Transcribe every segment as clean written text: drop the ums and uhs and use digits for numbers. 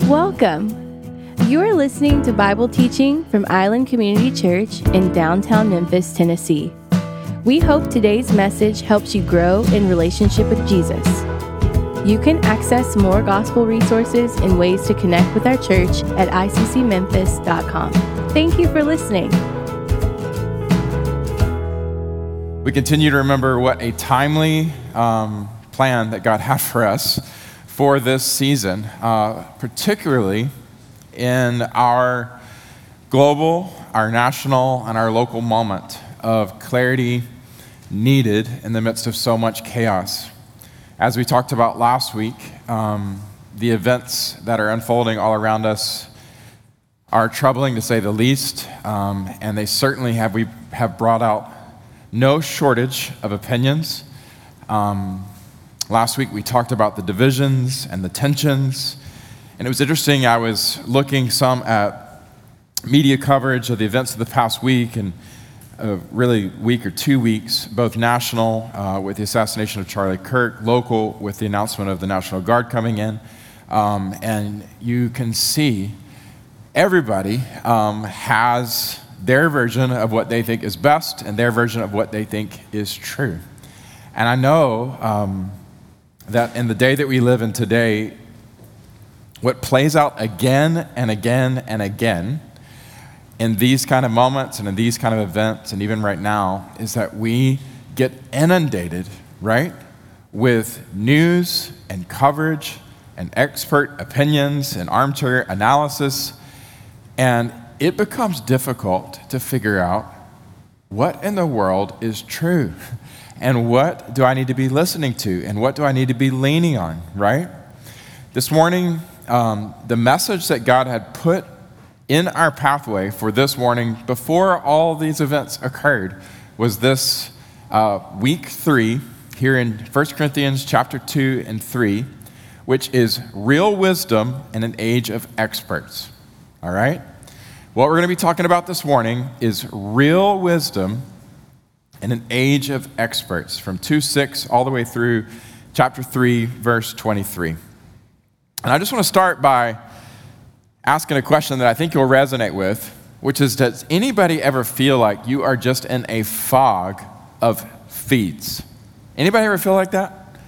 Welcome. You are listening to Bible teaching from Island Community Church in downtown Memphis, Tennessee. We hope today's message helps you grow in relationship with Jesus. You can access more gospel resources and ways to connect with our church at iccmemphis.com. Thank you for listening. We continue to remember what a timely plan that God had for us for this season, particularly in our global, our national, and our local moment of clarity needed in the midst of so much chaos. As we talked about last week, the events that are unfolding all around us are troubling to say the least, and they certainly have brought out no shortage of opinions. Last week we talked about the divisions and the tensions, and it was interesting. I was looking some at media coverage of the events of the past week and really week or 2 weeks, both national with the assassination of Charlie Kirk, local with the announcement of the National Guard coming in, and you can see everybody has their version of what they think is best and their version of what they think is true. And I know that in the day that we live in today, what plays out again and again and again in these kind of moments and in these kind of events, and even right now, is that we get inundated, right, with news and coverage and expert opinions and armchair analysis, and it becomes difficult to figure out what in the world is true and what do I need to be listening to and what do I need to be leaning on, right? This morning, the message that God had put in our pathway for this morning before all these events occurred was this week 3 here in 1 Corinthians chapter 2 and 3, which is real wisdom in an age of experts, all right? What we're going to be talking about this morning is real wisdom in an age of experts, from 2:6 all the way through chapter 3, verse 23. And I just want to start by asking a question that I think you'll resonate with, which is, does anybody ever feel like you are just in a fog of feeds? Anybody ever feel like that?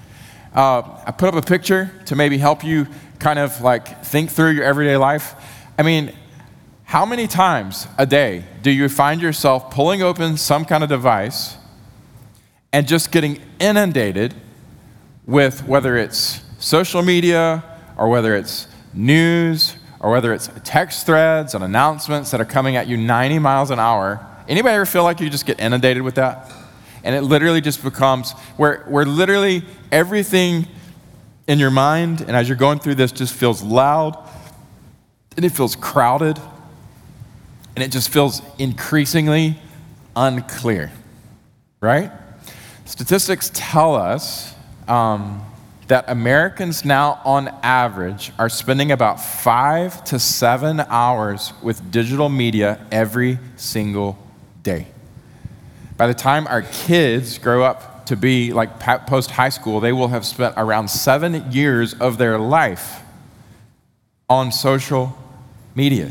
I put up a picture to maybe help you kind of like think through your everyday life. I mean, how many times a day do you find yourself pulling open some kind of device and just getting inundated with whether it's social media or whether it's news or whether it's text threads and announcements that are coming at you 90 miles an hour? Anybody ever feel like you just get inundated with that? And it literally just becomes where literally everything in your mind and as you're going through this just feels loud and it feels crowded. And it just feels increasingly unclear, right? Statistics tell us that Americans now, on average, are spending about 5 to 7 hours with digital media every single day. By the time our kids grow up to be like post-high school, they will have spent around 7 years of their life on social media.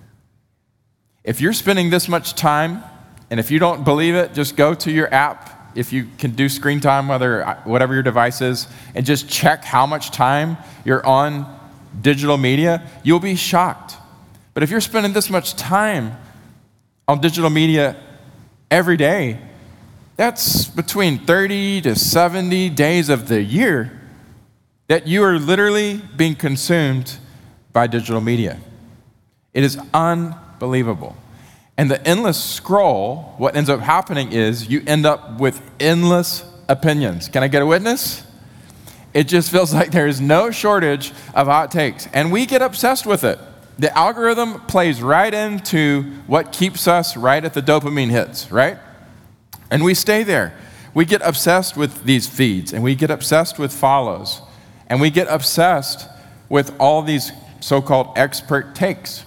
If you're spending this much time, and if you don't believe it, just go to your app, if you can do screen time, whatever your device is, and just check how much time you're on digital media, you'll be shocked. But if you're spending this much time on digital media every day, that's between 30 to 70 days of the year that you are literally being consumed by digital media. It is unbelievable. And the endless scroll, what ends up happening is you end up with endless opinions. Can I get a witness? It just feels like there is no shortage of hot takes. And we get obsessed with it. The algorithm plays right into what keeps us right at the dopamine hits, right? And we stay there. We get obsessed with these feeds, and we get obsessed with follows, and we get obsessed with all these so-called expert takes.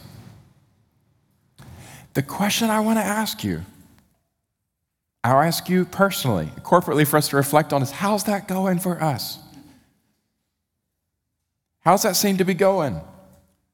The question I want to ask you, I'll ask you personally, corporately for us to reflect on is, how's that going for us? How's that seem to be going?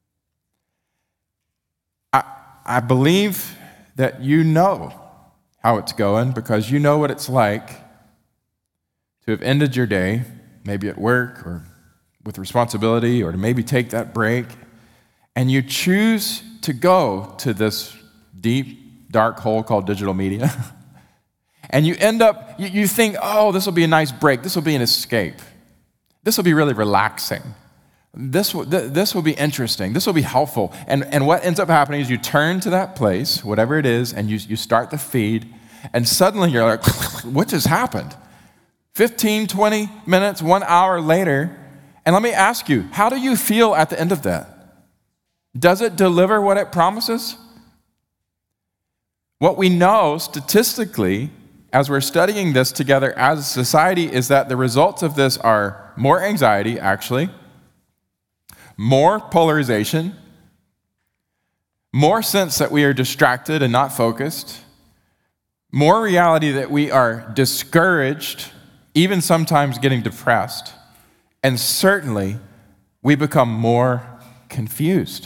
I believe that you know how it's going because you know what it's like to have ended your day, maybe at work or with responsibility, or to maybe take that break, and you choose to go to this deep, dark hole called digital media. And you end up, you think, oh, this will be a nice break. This will be an escape. This will be really relaxing. This will be interesting. This will be helpful. And what ends up happening is you turn to that place, whatever it is, and you start the feed, and suddenly you're like, what just happened? 15, 20 minutes, 1 hour later, and let me ask you, how do you feel at the end of that? Does it deliver what it promises? What we know statistically, as we're studying this together as a society, is that the results of this are more anxiety, actually, more polarization, more sense that we are distracted and not focused, more reality that we are discouraged, even sometimes getting depressed, and certainly we become more confused.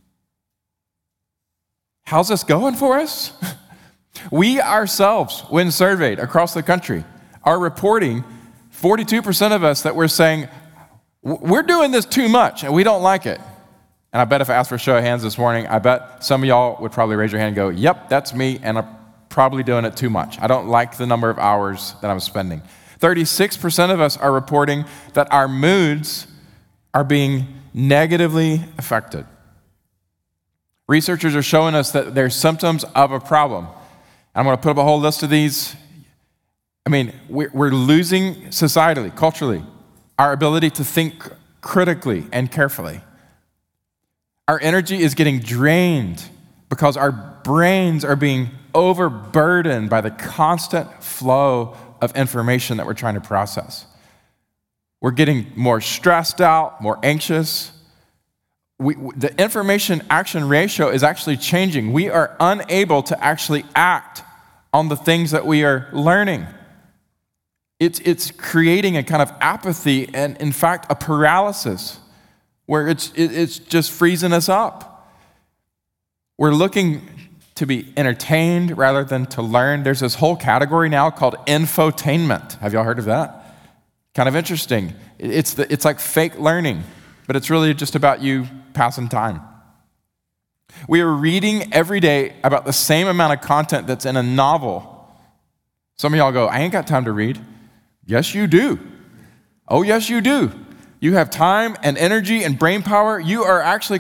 How's this going for us? We ourselves, when surveyed across the country, are reporting 42% of us that we're saying, we're doing this too much and we don't like it. And I bet if I asked for a show of hands this morning, I bet some of y'all would probably raise your hand and go, yep, that's me, and I'm probably doing it too much. I don't like the number of hours that I'm spending. 36% of us are reporting that our moods are being negatively affected. Researchers are showing us that they're symptoms of a problem. I'm going to put up a whole list of these. I mean, we're losing societally, culturally, our ability to think critically and carefully. Our energy is getting drained because our brains are being overburdened by the constant flow of information that we're trying to process. We're getting more stressed out, more anxious. The information-action ratio is actually changing. We are unable to actually act on the things that we are learning. It's creating a kind of apathy and, in fact, a paralysis where it's just freezing us up. We're looking to be entertained rather than to learn. There's this whole category now called infotainment. Have y'all heard of that? Kind of interesting. It's like fake learning, but it's really just about you passing time. We are reading every day about the same amount of content that's in a novel. Some of y'all go, I ain't got time to read. Yes, you do. Oh, yes, you do. You have time and energy and brain power. You are actually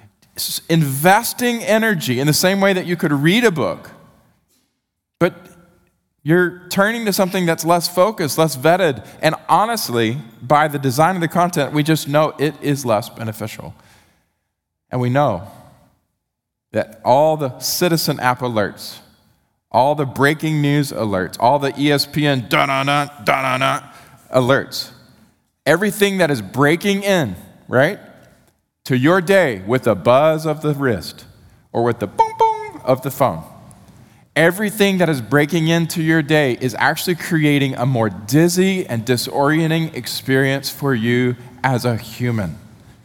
investing energy in the same way that you could read a book. But you're turning to something that's less focused, less vetted, and honestly, by the design of the content, we just know it is less beneficial. And we know that all the Citizen app alerts, all the breaking news alerts, all the ESPN da-na-na, da-na-na alerts, everything that is breaking in, right, to your day with the buzz of the wrist or with the boom boom of the phone, everything that is breaking into your day is actually creating a more dizzy and disorienting experience for you as a human.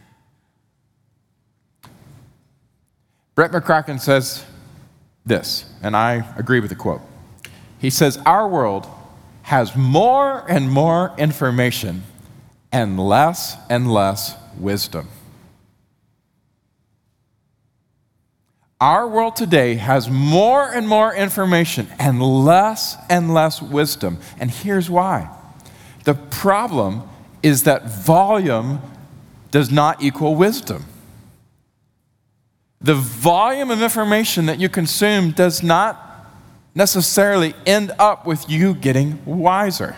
Brett McCracken says this, and I agree with the quote. He says, our world has more and more information and less wisdom. Our world today has more and more information and less wisdom. And here's why. The problem is that volume does not equal wisdom. The volume of information that you consume does not necessarily end up with you getting wiser.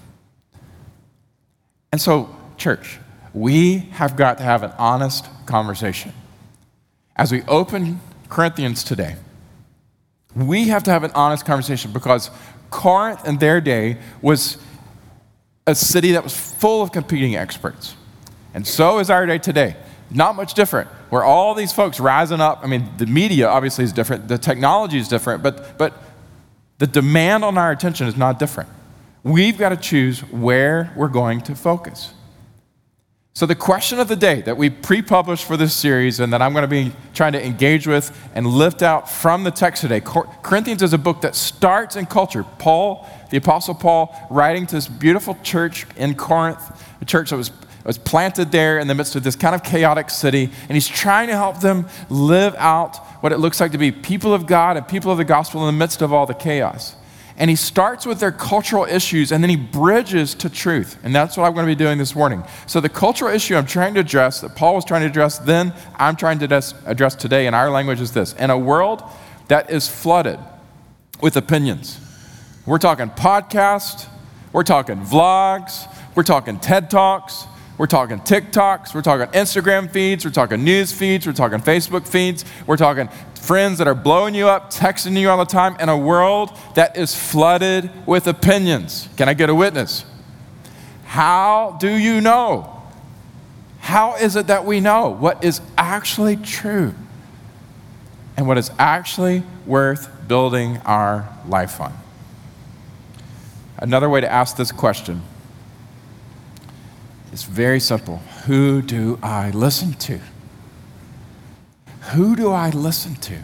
And so, church, we have got to have an honest conversation. As we open Corinthians today, we have to have an honest conversation because Corinth in their day was a city that was full of competing experts. And so is our day today. Not much different. Where all these folks rising up, I mean, the media obviously is different, the technology is different, but the demand on our attention is not different. We've got to choose where we're going to focus. So the question of the day that we pre-published for this series and that I'm going to be trying to engage with and lift out from the text today, Corinthians is a book that starts in culture. Paul, the Apostle Paul, writing to this beautiful church in Corinth, a church that was planted there in the midst of this kind of chaotic city, and he's trying to help them live out what it looks like to be people of God and people of the gospel in the midst of all the chaos. And he starts with their cultural issues, and then he bridges to truth. And that's what I'm going to be doing this morning. So the cultural issue I'm trying to address, that Paul was trying to address then, I'm trying to address today in our language is this. In a world that is flooded with opinions, we're talking podcasts, we're talking vlogs, we're talking TED Talks, we're talking TikToks, we're talking Instagram feeds, we're talking news feeds, we're talking Facebook feeds, we're talking friends that are blowing you up, texting you all the time, in a world that is flooded with opinions. Can I get a witness? How do you know? How is it that we know what is actually true and what is actually worth building our life on? Another way to ask this question is very simple. Who do I listen to? Who do I listen to?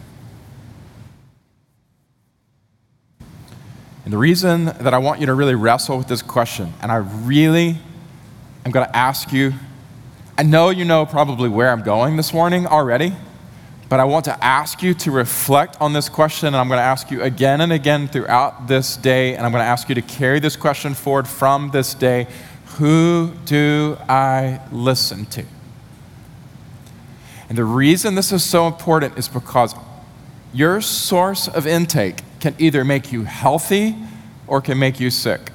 And the reason that I want you to really wrestle with this question, and I really am going to ask you, I know you know probably where I'm going this morning already, but I want to ask you to reflect on this question, and I'm going to ask you again and again throughout this day, and I'm going to ask you to carry this question forward from this day. Who do I listen to? And the reason this is so important is because your source of intake can either make you healthy or can make you sick.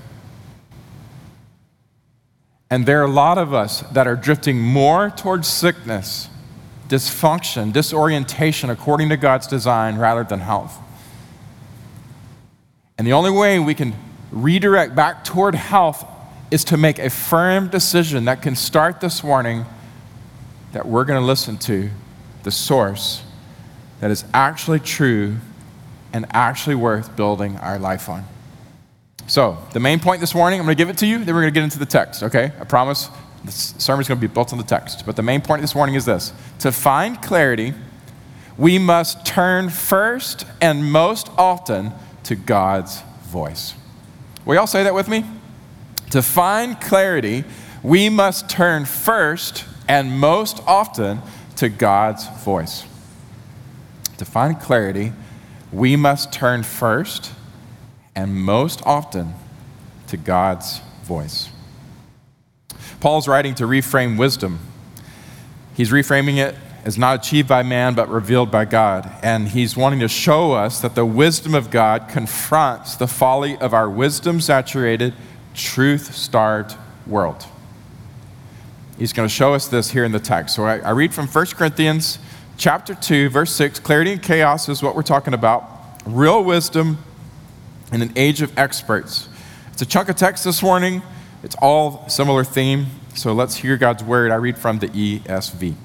And there are a lot of us that are drifting more towards sickness, dysfunction, disorientation according to God's design rather than health. And the only way we can redirect back toward health is to make a firm decision that can start this morning that we're going to listen to the source that is actually true and actually worth building our life on. So, the main point this morning, I'm going to give it to you, then we're going to get into the text, okay? I promise this sermon's going to be built on the text. But the main point this morning is this. To find clarity, we must turn first and most often to God's voice. Will you all say that with me? To find clarity, we must turn first and most often to God's voice. To find clarity, we must turn first and most often to God's voice. Paul's writing to reframe wisdom. He's reframing it as not achieved by man, but revealed by God. And he's wanting to show us that the wisdom of God confronts the folly of our wisdom-saturated, truth-starved world. He's going to show us this here in the text. So I read from 1 Corinthians chapter 2, verse 6. Clarity and chaos is what we're talking about. Real wisdom in an age of experts. It's a chunk of text this morning. It's all similar theme. So let's hear God's word. I read from the ESV.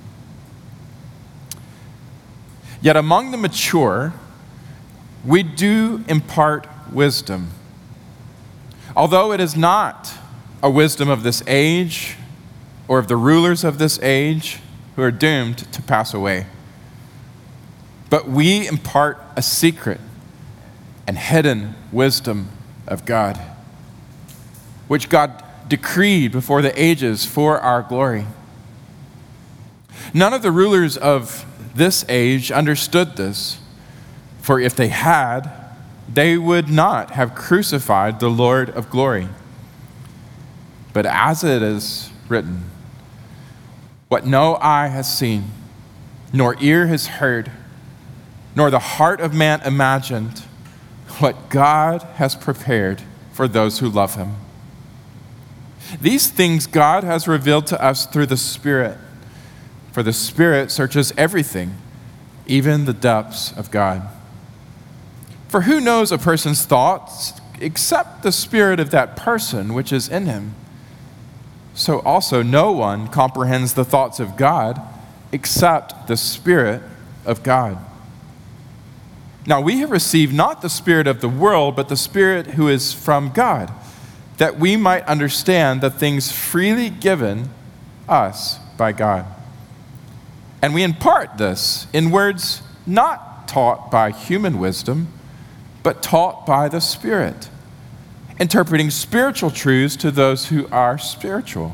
Yet among the mature, we do impart wisdom. Although it is not a wisdom of this age or of the rulers of this age who are doomed to pass away. But we impart a secret and hidden wisdom of God, which God decreed before the ages for our glory. None of the rulers of this age understood this, for if they had, they would not have crucified the Lord of glory. But as it is written, what no eye has seen, nor ear has heard, nor the heart of man imagined, what God has prepared for those who love him. These things God has revealed to us through the Spirit, for the Spirit searches everything, even the depths of God. For who knows a person's thoughts except the spirit of that person which is in him? So also no one comprehends the thoughts of God except the Spirit of God. Now we have received not the spirit of the world, but the Spirit who is from God, that we might understand the things freely given us by God. And we impart this in words not taught by human wisdom, but taught by the Spirit, interpreting spiritual truths to those who are spiritual.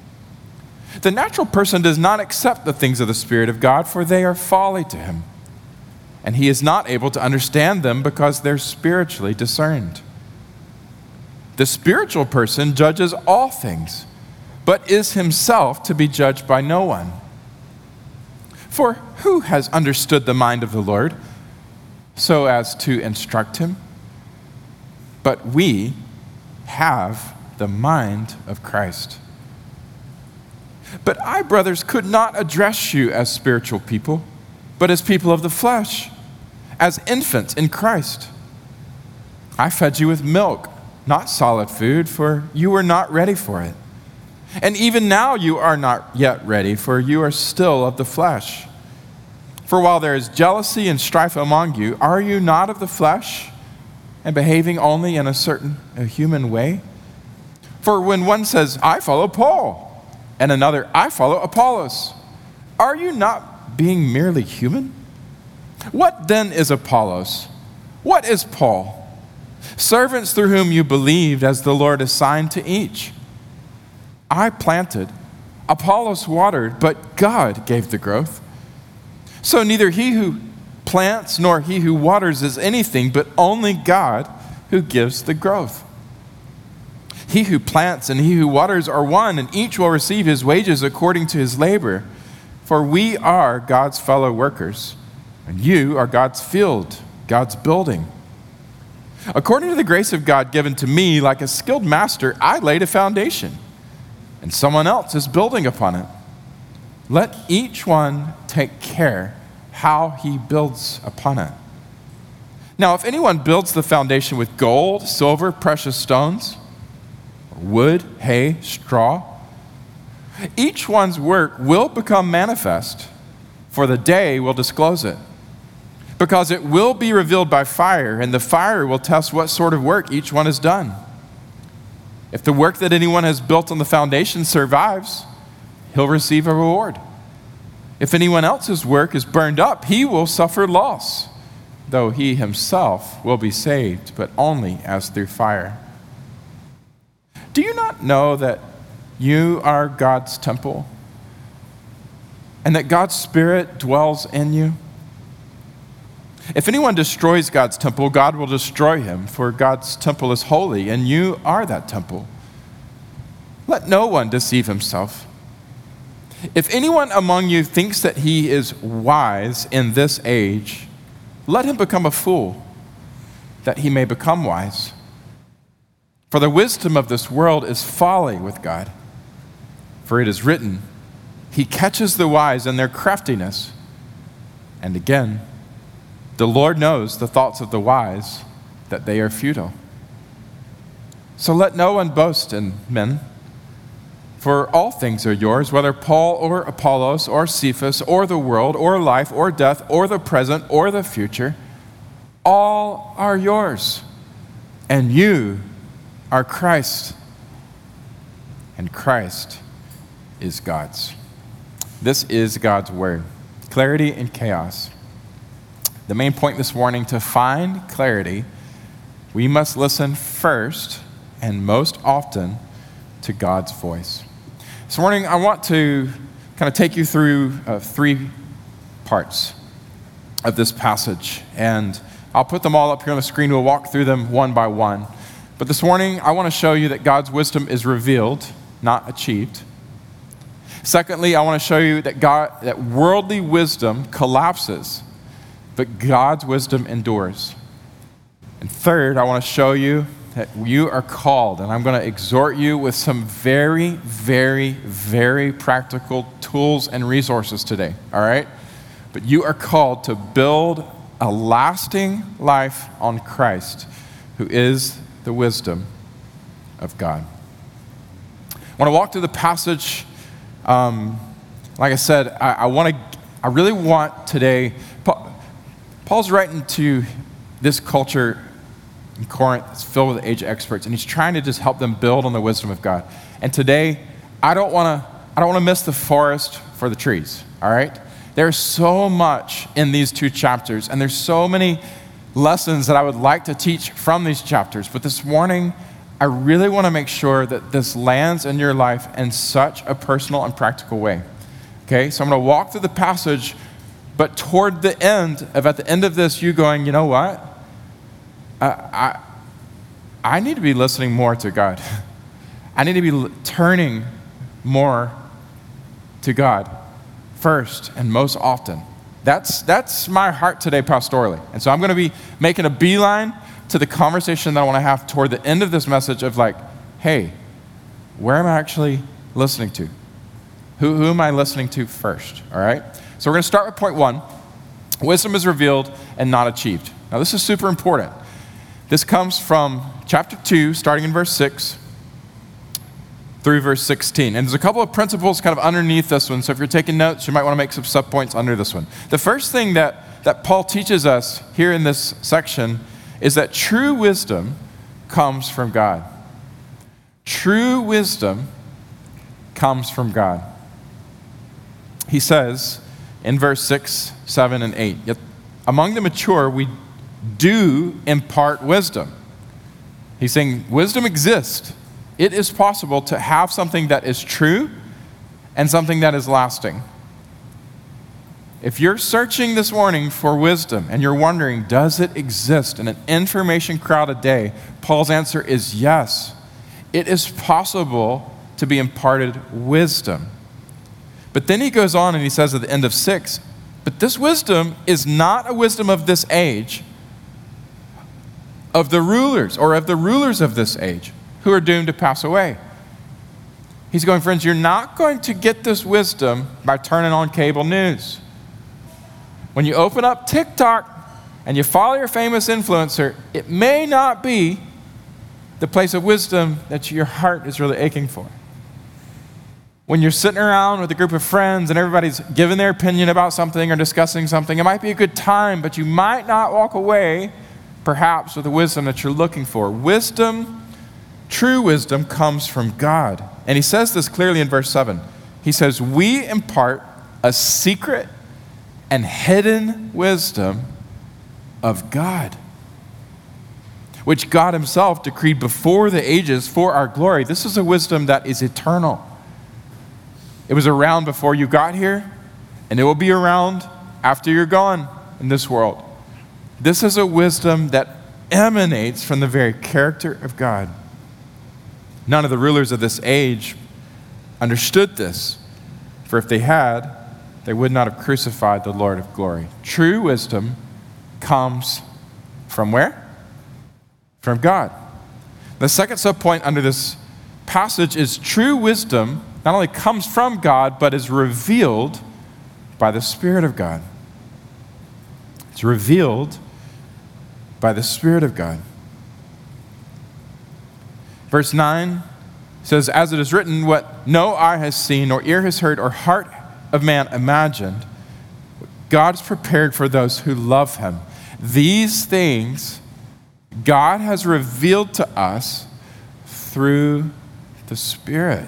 The natural person does not accept the things of the Spirit of God, for they are folly to him, and he is not able to understand them because they're spiritually discerned. The spiritual person judges all things, but is himself to be judged by no one. For who has understood the mind of the Lord so as to instruct him? But we have the mind of Christ. But I, brothers, could not address you as spiritual people, but as people of the flesh, as infants in Christ. I fed you with milk, not solid food, for you were not ready for it. And even now you are not yet ready, for you are still of the flesh. For while there is jealousy and strife among you, are you not of the flesh and behaving only in a human way? For when one says, I follow Paul, and another, I follow Apollos, are you not being merely human? What then is Apollos? What is Paul? Servants through whom you believed as the Lord assigned to each. I planted, Apollos watered, but God gave the growth. So neither he who plants nor he who waters is anything, but only God who gives the growth. He who plants and he who waters are one, and each will receive his wages according to his labor. For we are God's fellow workers, and you are God's field, God's building. According to the grace of God given to me, like a skilled master, I laid a foundation, and someone else is building upon it. Let each one take care how he builds upon it. Now, if anyone builds the foundation with gold, silver, precious stones, wood, hay, straw, each one's work will become manifest, for the day will disclose it, because it will be revealed by fire, and the fire will test what sort of work each one has done. If the work that anyone has built on the foundation survives, he'll receive a reward. If anyone else's work is burned up, he will suffer loss, though he himself will be saved, but only as through fire. Do you not know that you are God's temple, and that God's Spirit dwells in you? If anyone destroys God's temple, God will destroy him, for God's temple is holy, and you are that temple. Let no one deceive himself. If anyone among you thinks that he is wise in this age, let him become a fool, that he may become wise. For the wisdom of this world is folly with God. For it is written, He catches the wise in their craftiness. And again, the Lord knows the thoughts of the wise, that they are futile. So let no one boast in men, for all things are yours, whether Paul or Apollos or Cephas or the world or life or death or the present or the future. All are yours, and you are Christ, and Christ is God's. This is God's word. Clarity in chaos. The main point this morning: to find clarity, we must listen first and most often to God's voice. This morning, I want to kind of take you through 3 parts of this passage, and I'll put them all up here on the screen. We'll walk through them one by one. But this morning, I want to show you that God's wisdom is revealed, not achieved. Secondly, I want to show you that worldly wisdom collapses, but God's wisdom endures. And third, I want to show you that you are called, and I'm going to exhort you with some very, very, very practical tools and resources today, all right? But you are called to build a lasting life on Christ, who is the wisdom of God. I want to walk through the passage. Like I said, I really want today, Paul's writing to this culture in Corinth. It's filled with age experts, and he's trying to just help them build on the wisdom of God. And today, I don't want to I don't want to miss the forest for the trees, all right? There's so much in these 2 chapters, and there's so many lessons that I would like to teach from these chapters. But this morning, I really want to make sure that this lands in your life in such a personal and practical way. Okay, so I'm going to walk through the passage, but toward the end, at the end of this, you going, you know what? I need to be listening more to God. I need to be turning more to God first and most often. That's my heart today pastorally. And so I'm going to be making a beeline to the conversation that I want to have toward the end of this message of like, hey, where am I actually listening to? Who am I listening to first, all right? So we're going to start with point 1. Wisdom is revealed and not achieved. Now this is super important. This comes from chapter 2, starting in verse 6 through verse 16. And there's a couple of principles kind of underneath this one, so if you're taking notes, you might want to make some subpoints under this one. The first thing that Paul teaches us here in this section is that true wisdom comes from God. True wisdom comes from God. He says in verse 6, 7, and 8, yet among the mature we do impart wisdom. He's saying wisdom exists. It is possible to have something that is true and something that is lasting. If you're searching this morning for wisdom and you're wondering, does it exist in an information-crowded day? Paul's answer is yes. It is possible to be imparted wisdom. But then he goes on and he says at the end of 6, but this wisdom is not a wisdom of this age, of the rulers of this age, who are doomed to pass away. He's going, friends, you're not going to get this wisdom by turning on cable news. When you open up TikTok and you follow your famous influencer, it may not be the place of wisdom that your heart is really aching for. When you're sitting around with a group of friends and everybody's giving their opinion about something or discussing something, it might be a good time, but you might not walk away, perhaps, with the wisdom that you're looking for. Wisdom, true wisdom, comes from God. And he says this clearly in verse 7. He says, we impart a secret and hidden wisdom of God, which God himself decreed before the ages for our glory. This is a wisdom that is eternal. It was around before you got here, and it will be around after you're gone in this world. This is a wisdom that emanates from the very character of God. None of the rulers of this age understood this, for if they had, they would not have crucified the Lord of glory. True wisdom comes from where? From God. The second subpoint under this passage is true wisdom not only comes from God, but is revealed by the Spirit of God. It's revealed by the Spirit of God. Verse 9 says, as it is written, what no eye has seen, nor ear has heard, or heart of man imagined, God's prepared for those who love him. These things God has revealed to us through the Spirit.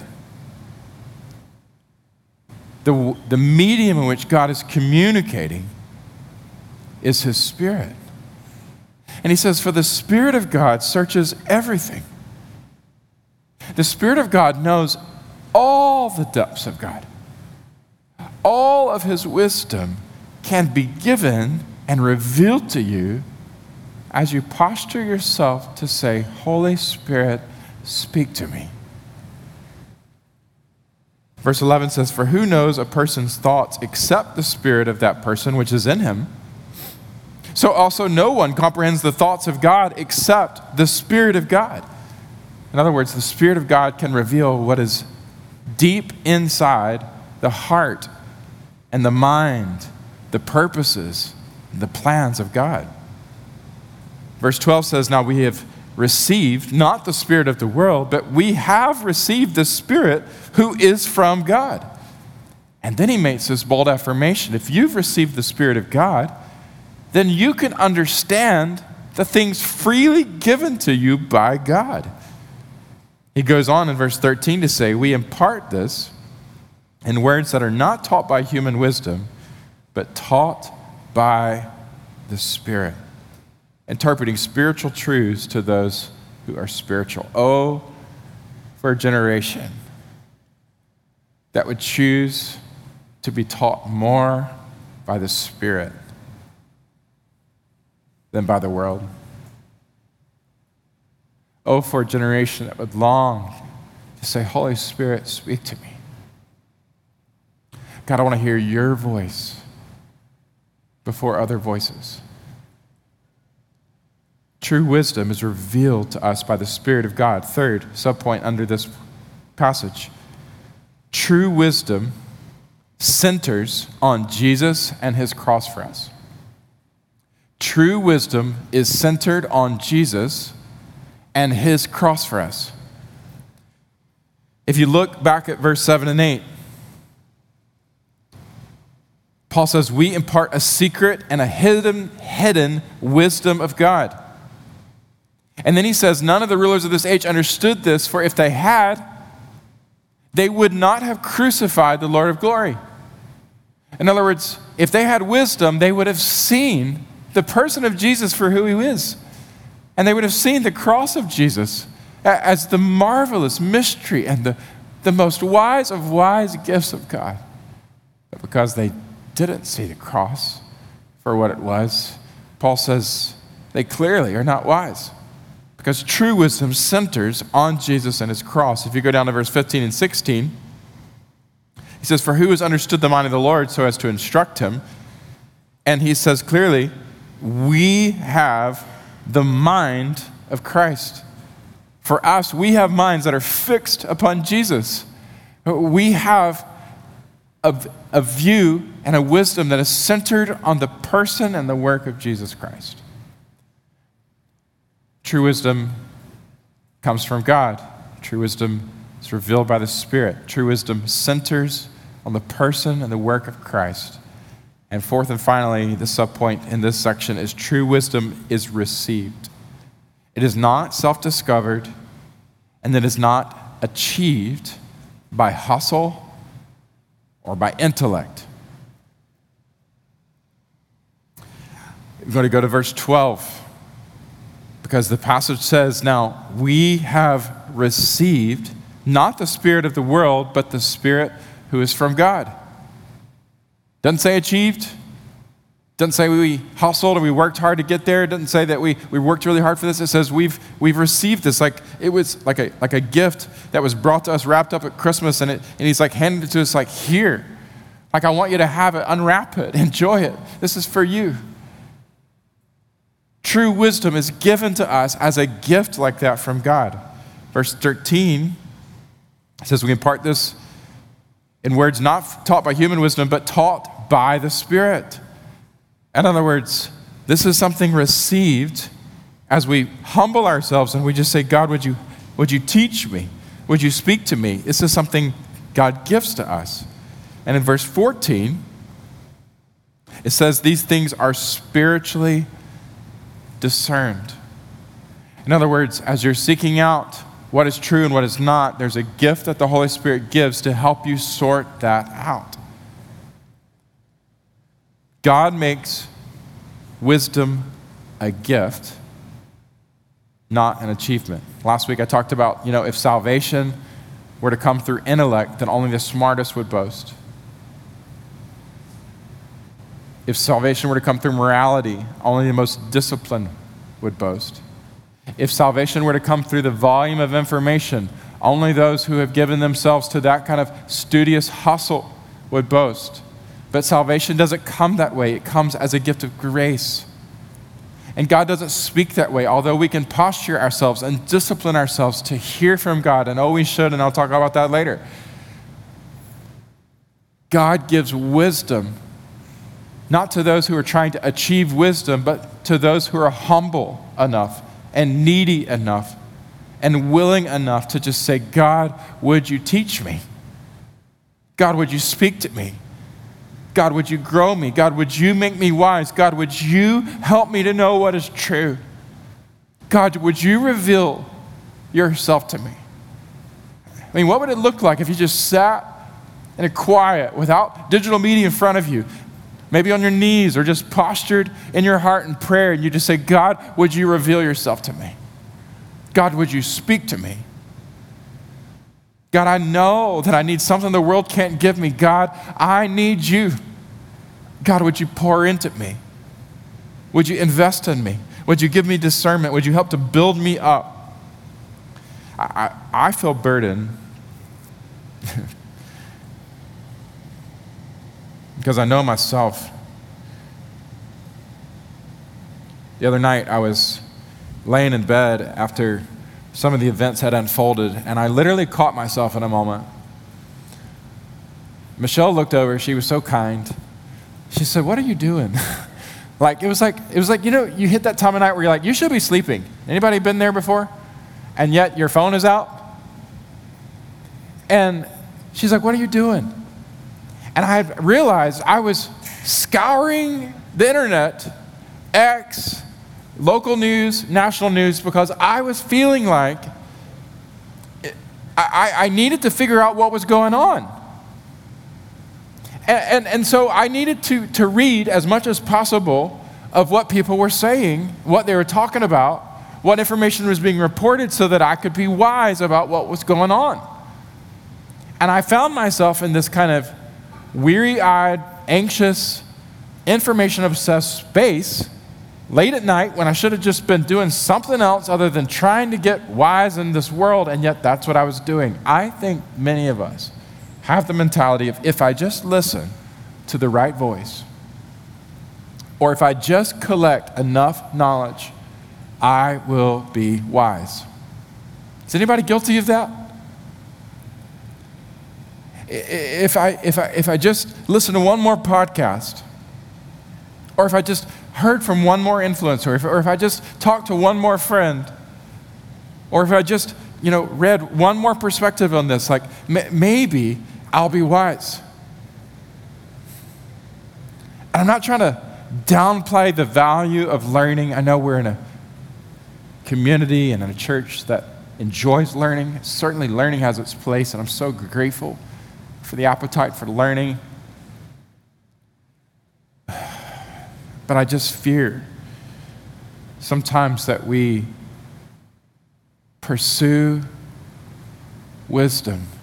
The medium in which God is communicating is his Spirit. And he says, for the Spirit of God searches everything. The Spirit of God knows all the depths of God. All of his wisdom can be given and revealed to you as you posture yourself to say, Holy Spirit, speak to me. Verse 11 says, for who knows a person's thoughts except the spirit of that person which is in him? So also no one comprehends the thoughts of God except the Spirit of God. In other words, the Spirit of God can reveal what is deep inside the heart and the mind, the purposes, the plans of God. Verse 12 says, now we have received not the spirit of the world, but we have received the Spirit who is from God. And then he makes this bold affirmation. If you've received the Spirit of God, then you can understand the things freely given to you by God. He goes on in verse 13 to say, we impart this in words that are not taught by human wisdom, but taught by the Spirit, interpreting spiritual truths to those who are spiritual. Oh, for a generation that would choose to be taught more by the Spirit than by the world. Oh, for a generation that would long to say, Holy Spirit, speak to me. God, I want to hear your voice before other voices. True wisdom is revealed to us by the Spirit of God. Third subpoint under this passage. True wisdom centers on Jesus and his cross for us. True wisdom is centered on Jesus and his cross for us. If you look back at verse 7 and 8, Paul says, we impart a secret and a hidden wisdom of God. And then he says, none of the rulers of this age understood this, for if they had, they would not have crucified the Lord of glory. In other words, if they had wisdom, they would have seen the person of Jesus for who he is. And they would have seen the cross of Jesus as the marvelous mystery and the most wise of wise gifts of God. But because they didn't see the cross for what it was, Paul says they clearly are not wise. Because true wisdom centers on Jesus and his cross. If you go down to verse 15 and 16, he says, for who has understood the mind of the Lord so as to instruct him? And he says clearly, we have the mind of Christ. For us, we have minds that are fixed upon Jesus. We have a view and a wisdom that is centered on the person and the work of Jesus Christ. True wisdom comes from God. True wisdom is revealed by the Spirit. True wisdom centers on the person and the work of Christ. And fourth and finally, the subpoint in this section is true wisdom is received. It is not self-discovered, and it is not achieved by hustle or by intellect. I'm going to go to verse 12. Because the passage says, now, we have received not the spirit of the world, but the Spirit who is from God. Doesn't say achieved. Doesn't say we hustled or we worked hard to get there. It doesn't say that we worked really hard for this. It says we've received this. Like it was like a gift that was brought to us, wrapped up at Christmas, and he's like handed it to us like, here. Like, I want you to have it, unwrap it, enjoy it. This is for you. True wisdom is given to us as a gift like that from God. Verse 13 says we impart this in words not taught by human wisdom, but taught by the Spirit. In other words, this is something received as we humble ourselves and we just say, God, would you teach me? Would you speak to me? This is something God gives to us. And in verse 14, it says these things are spiritually discerned. In other words, as you're seeking out what is true and what is not, there's a gift that the Holy Spirit gives to help you sort that out. God makes wisdom a gift, not an achievement. Last week I talked about, if salvation were to come through intellect, then only the smartest would boast. If salvation were to come through morality, only the most disciplined would boast. If salvation were to come through the volume of information, only those who have given themselves to that kind of studious hustle would boast. But salvation doesn't come that way. It comes as a gift of grace. And God doesn't speak that way, although we can posture ourselves and discipline ourselves to hear from God. And we should, and I'll talk about that later. God gives wisdom not to those who are trying to achieve wisdom, but to those who are humble enough and needy enough and willing enough to just say, God, would you teach me? God, would you speak to me? God, would you grow me? God, would you make me wise? God, would you help me to know what is true? God, would you reveal yourself to me? I mean, what would it look like if you just sat in a quiet, without digital media in front of you, maybe on your knees or just postured in your heart in prayer, and you just say, God, would you reveal yourself to me? God, would you speak to me? God, I know that I need something the world can't give me. God, I need you. God, would you pour into me? Would you invest in me? Would you give me discernment? Would you help to build me up? I feel burdened because I know myself. The other night, I was laying in bed after some of the events had unfolded, and I literally caught myself in a moment. Michelle looked over. She was so kind. She said, "What are you doing?" It was like, you hit that time of night where you're like, you should be sleeping. Anybody been there before? And yet your phone is out? And she's like, "What are you doing?" And I had realized I was scouring the internet, X, local news, national news, because I was feeling like I needed to figure out what was going on. And so I needed to read as much as possible of what people were saying, what they were talking about, what information was being reported so that I could be wise about what was going on. And I found myself in this kind of weary-eyed, anxious, information-obsessed space late at night when I should have just been doing something else other than trying to get wise in this world, and yet that's what I was doing. I think many of us have the mentality of, if I just listen to the right voice, or if I just collect enough knowledge, I will be wise. Is anybody guilty of that? If I just listen to one more podcast, or if I just heard from one more influencer, or if I just talked to one more friend, or if I just read one more perspective on this, maybe I'll be wise. And I'm not trying to downplay the value of learning. I know we're in a community and in a church that enjoys learning. Certainly learning has its place, and I'm so grateful for the appetite for learning. But I just fear sometimes that we pursue wisdom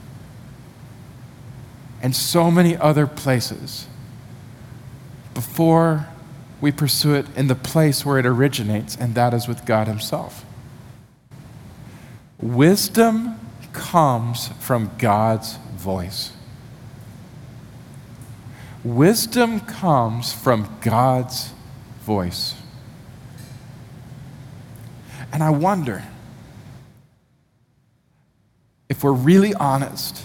in so many other places before we pursue it in the place where it originates, and that is with God Himself. Wisdom comes from God's voice. Wisdom comes from God's voice. And I wonder if we're really honest,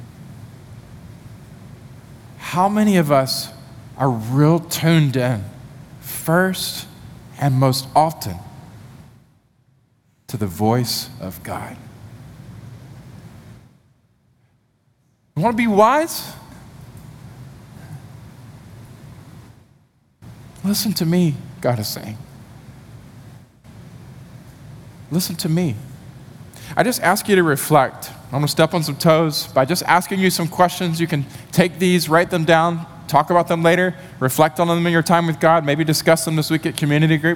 how many of us are real tuned in first and most often to the voice of God? You want to be wise? Listen to me, God is saying. Listen to me. I just ask you to reflect. I'm going to step on some toes by just asking you some questions. You can take these, write them down, talk about them later, reflect on them in your time with God, maybe discuss them this week at community group.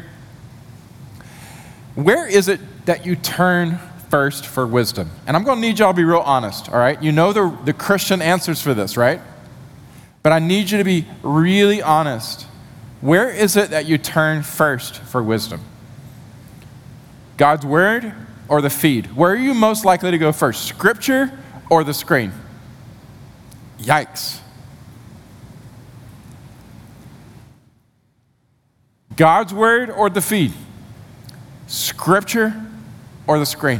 Where is it that you turn first for wisdom? And I'm going to need y'all to be real honest, all right? You know the Christian answers for this, right? But I need you to be really honest. Where is it that you turn first for wisdom? God's word or the feed? Where are you most likely to go first? Scripture or the screen? Yikes. God's word or the feed? Scripture or the screen?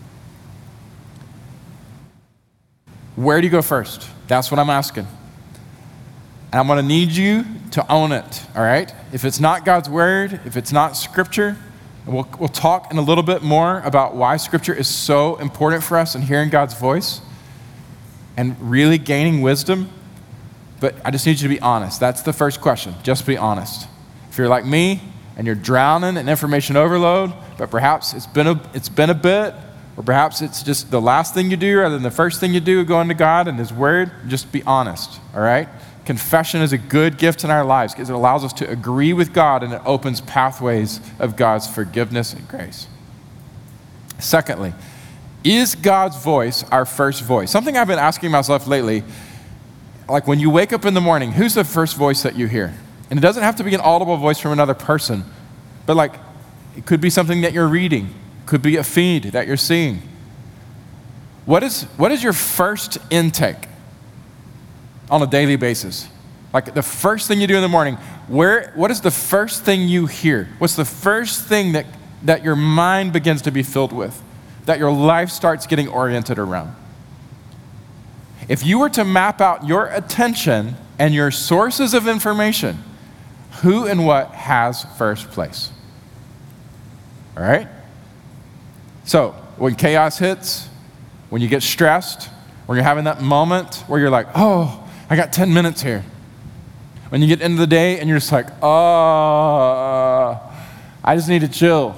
Where do you go first? That's what I'm asking. And I'm going to need you to own it, all right? If it's not God's word, if it's not Scripture, we'll talk in a little bit more about why Scripture is so important for us and hearing God's voice and really gaining wisdom. But I just need you to be honest. That's the first question. Just be honest. If you're like me and you're drowning in information overload, but perhaps it's been a bit, or perhaps it's just the last thing you do rather than the first thing you do, going to God and His Word, just be honest, all right? Confession is a good gift in our lives because it allows us to agree with God and it opens pathways of God's forgiveness and grace. Secondly, is God's voice our first voice? Something I've been asking myself lately, like when you wake up in the morning, who's the first voice that you hear? And it doesn't have to be an audible voice from another person, but like it could be something that you're reading, it could be a feed that you're seeing. What is your first intake on a daily basis? Like the first thing you do in the morning, what is the first thing you hear? What's the first thing that your mind begins to be filled with, that your life starts getting oriented around? If you were to map out your attention and your sources of information, who and what has first place? All right? So when chaos hits, when you get stressed, when you're having that moment where you're like, oh, I got 10 minutes here. When you get into the day and you're just like, oh, I just need to chill.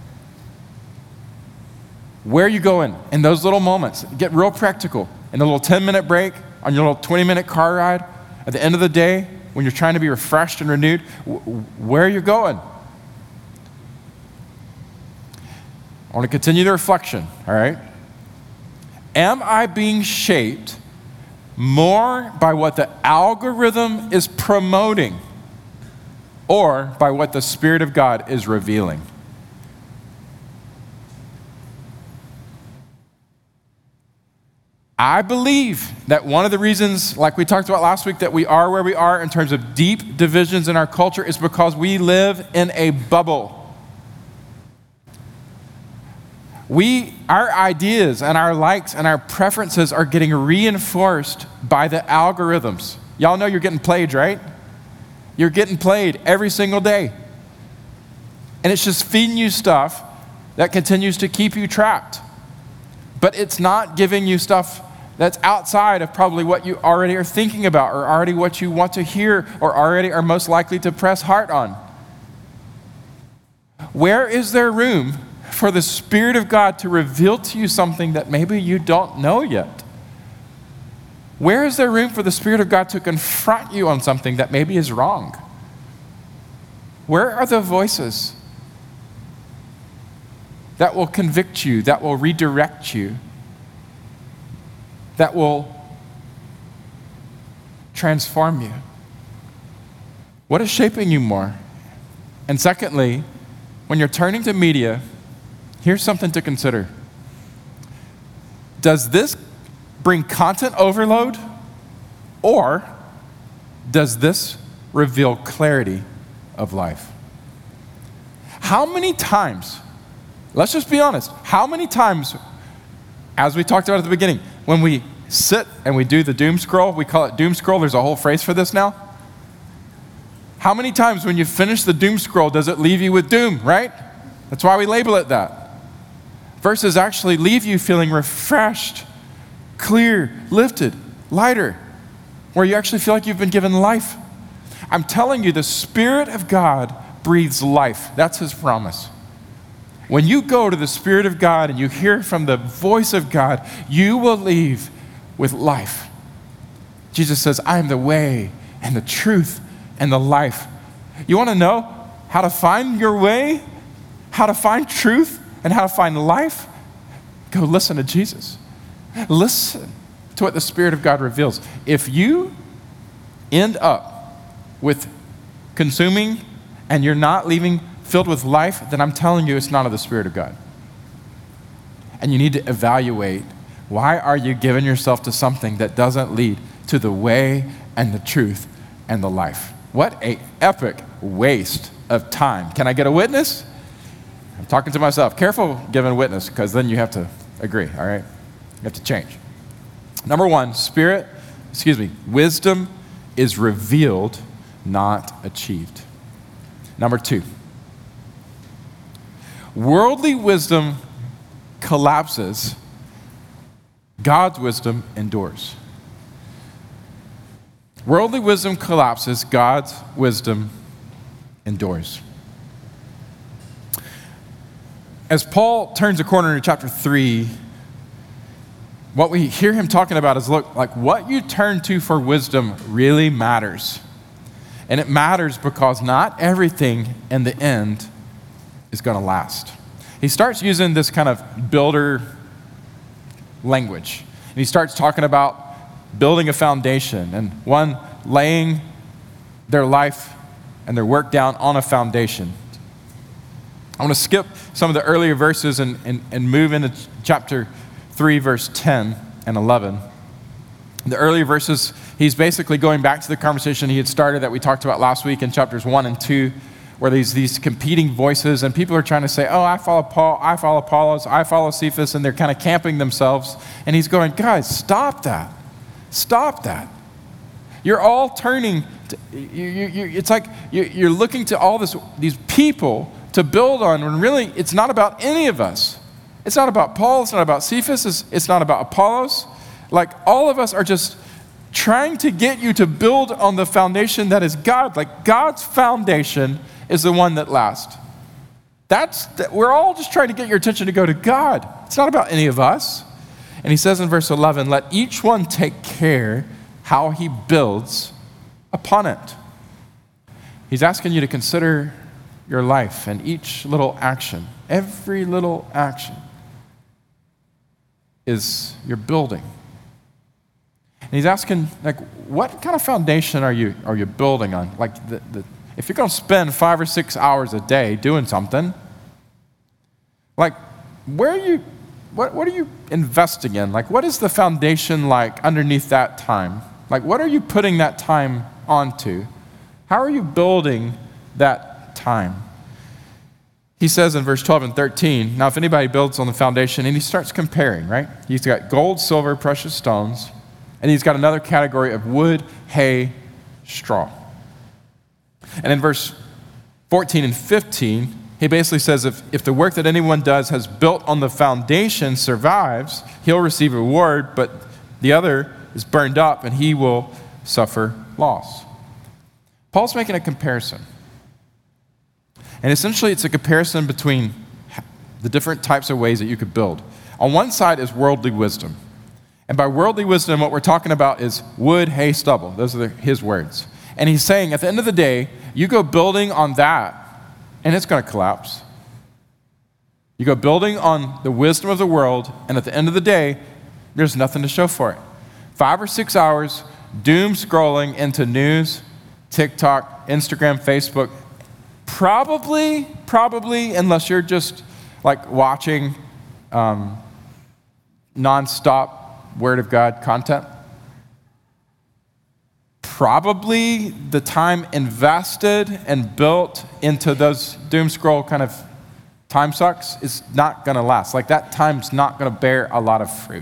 Where are you going in those little moments? Get real practical. In a little 10-minute break, on your little 20-minute car ride, at the end of the day, when you're trying to be refreshed and renewed, where are you going? I want to continue the reflection, all right? Am I being shaped more by what the algorithm is promoting or by what the Spirit of God is revealing? I believe that one of the reasons, like we talked about last week, that we are where we are in terms of deep divisions in our culture is because we live in a bubble. Our ideas and our likes and our preferences are getting reinforced by the algorithms. Y'all know you're getting played, right? You're getting played every single day. And it's just feeding you stuff that continues to keep you trapped. But it's not giving you stuff that's outside of probably what you already are thinking about or already what you want to hear or already are most likely to press heart on. Where is there room for the Spirit of God to reveal to you something that maybe you don't know yet? Where is there room for the Spirit of God to confront you on something that maybe is wrong? Where are the voices that will convict you, that will redirect you, that will transform you? What is shaping you more? And secondly, when you're turning to media, here's something to consider. Does this bring content overload, or does this reveal clarity of life? How many times, let's just be honest, how many times, as we talked about at the beginning, when we sit and we do the doom scroll, we call it doom scroll, there's a whole phrase for this now. How many times when you finish the doom scroll does it leave you with doom, right? That's why we label it that. Versus actually leave you feeling refreshed, clear, lifted, lighter, where you actually feel like you've been given life. I'm telling you, the Spirit of God breathes life. That's His promise. When you go to the Spirit of God and you hear from the voice of God, you will leave with life. Jesus says, I am the way and the truth and the life. You want to know how to find your way, how to find truth, and how to find life? Go listen to Jesus. Listen to what the Spirit of God reveals. If you end up with consuming and you're not leaving filled with life, then I'm telling you it's not of the Spirit of God. And you need to evaluate, why are you giving yourself to something that doesn't lead to the way and the truth and the life? What an epic waste of time. Can I get a witness? I'm talking to myself. Careful giving a witness, because then you have to agree, all right? You have to change. Number one, wisdom is revealed, not achieved. Number two, worldly wisdom collapses, God's wisdom endures. Worldly wisdom collapses, God's wisdom endures. as Paul turns a corner into chapter 3, what we hear him talking about is, look, like what you turn to for wisdom really matters. And it matters because not everything in the end is going to last. He starts using this kind of builder language. And he starts talking about building a foundation and one laying their life and their work down on a foundation. I want to skip some of the earlier verses and move into chapter 3, verse 10 and 11. The earlier verses, he's basically going back to the conversation he had started that we talked about last week in chapters 1 and 2, where there's these competing voices, and people are trying to say, oh, I follow Paul, I follow Apollos, I follow Cephas, and they're kind of camping themselves. And he's going, guys, stop that. Stop that. You're all turning, it's like you're looking to all these people to build on, when really it's not about any of us. It's not about Paul, it's not about Cephas, it's not about Apollos. Like, all of us are just trying to get you to build on the foundation that is God. Like, God's foundation is the one that lasts. We're all just trying to get your attention to go to God. It's not about any of us. And he says in verse 11, let each one take care how he builds upon it. He's asking you to consider your life and each little action. Every little action is your building. And he's asking, like, what kind of foundation are you building on? Like, if you're going to spend 5 or 6 hours a day doing something, like, what are you investing in? Like, what is the foundation like underneath that time? Like, what are you putting that time onto? How are you building that time? He says in verse 12 and 13, now if anybody builds on the foundation, and he starts comparing, right? He's got gold, silver, precious stones, and he's got another category of wood, hay, straw. And in verse 14 and 15, he basically says if the work that anyone does has built on the foundation survives, he'll receive a reward, but the other is burned up and he will suffer loss. Paul's making a comparison. And essentially it's a comparison between the different types of ways that you could build. On one side is worldly wisdom. And by worldly wisdom, what we're talking about is wood, hay, stubble. Those are his words. And he's saying at the end of the day, you go building on that, and it's going to collapse. You go building on the wisdom of the world, and at the end of the day, there's nothing to show for it. 5 or 6 hours, doom scrolling into news, TikTok, Instagram, Facebook. Probably, unless you're just like watching nonstop Word of God content, probably the time invested and built into those doom scroll kind of time sucks is not going to last. Like, that time's not going to bear a lot of fruit.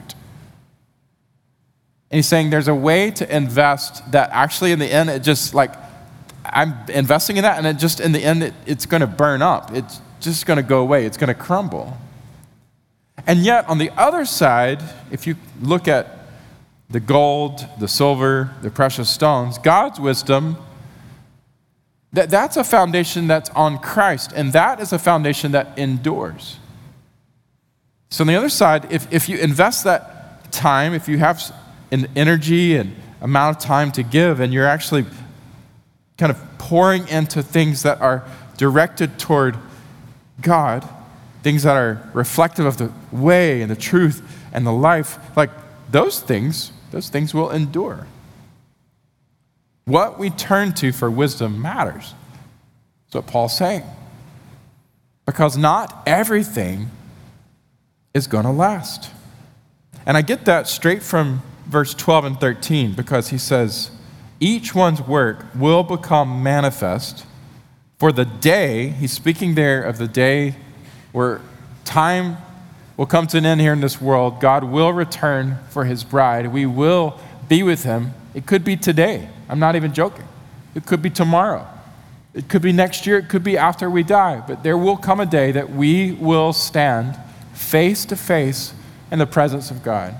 And he's saying there's a way to invest that actually in the end, it just like, I'm investing in that, and it just in the end, it's going to burn up. It's just going to go away. It's going to crumble. And yet, on the other side, if you look at the gold, the silver, the precious stones, God's wisdom, that's a foundation that's on Christ, and that is a foundation that endures. So on the other side, if you invest that time, if you have an energy and amount of time to give, and you're actually kind of pouring into things that are directed toward God, things that are reflective of the way and the truth and the life, like those things will endure. What we turn to for wisdom matters. That's what Paul's saying. Because not everything is going to last. And I get that straight from verse 12 and 13, because he says, each one's work will become manifest, for the day, he's speaking there of the day where time will come to an end here in this world. God will return for his bride. We will be with him. It could be today. I'm not even joking. It could be tomorrow. It could be next year. It could be after we die. But there will come a day that we will stand face to face in the presence of God.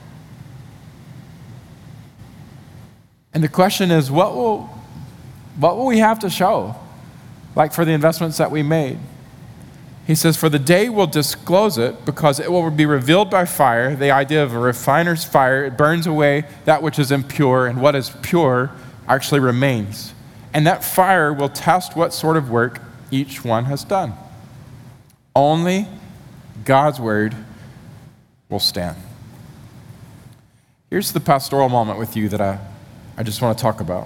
And the question is, what will we have to show? Like for the investments that we made. He says, for the day will disclose it because it will be revealed by fire. The idea of a refiner's fire, it burns away that which is impure, and what is pure actually remains. And that fire will test what sort of work each one has done. Only God's word will stand. Here's the pastoral moment with you that I just want to talk about.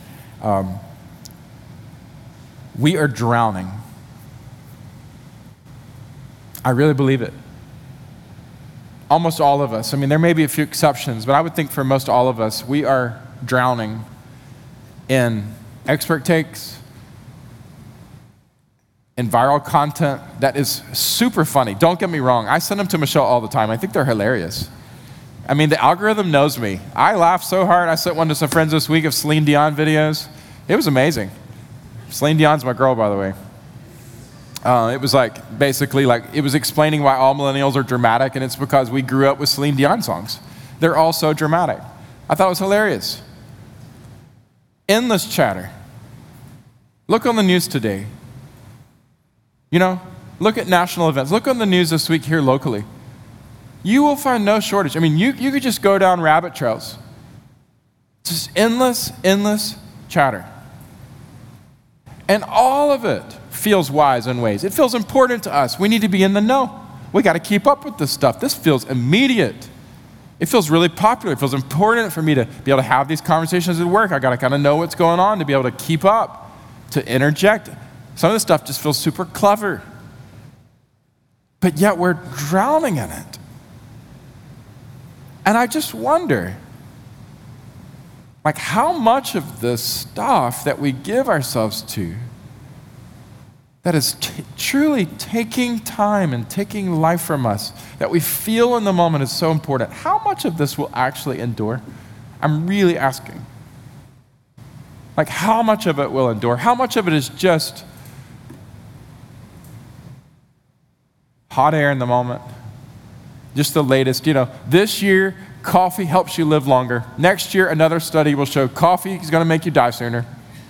We are drowning. I really believe it. Almost all of us. I mean, there may be a few exceptions, but I would think for most all of us, we are drowning in expert takes, in viral content that is super funny. Don't get me wrong. I send them to Michelle all the time. I think they're hilarious. I mean, the algorithm knows me. I laugh so hard. I sent one to some friends this week of Celine Dion videos. It was amazing. Celine Dion's my girl, by the way. It was it was explaining why all millennials are dramatic, and it's because we grew up with Celine Dion songs. They're all so dramatic. I thought it was hilarious. Endless chatter. Look on the news today. Look at national events. Look on the news this week here locally. You will find no shortage. I mean, you could just go down rabbit trails. Just endless chatter. And all of it feels wise in ways. It feels important to us. We need to be in the know. We got to keep up with this stuff. This feels immediate. It feels really popular. It feels important for me to be able to have these conversations at work. I got to kind of know what's going on to be able to keep up, to interject. Some of this stuff just feels super clever. But yet we're drowning in it. And I just wonder, how much of this stuff that we give ourselves to that is truly taking time and taking life from us, that we feel in the moment is so important, how much of this will actually endure? I'm really asking. How much of it will endure? How much of it is just hot air in the moment? Just the latest, this year, coffee helps you live longer. Next year, another study will show coffee is going to make you die sooner.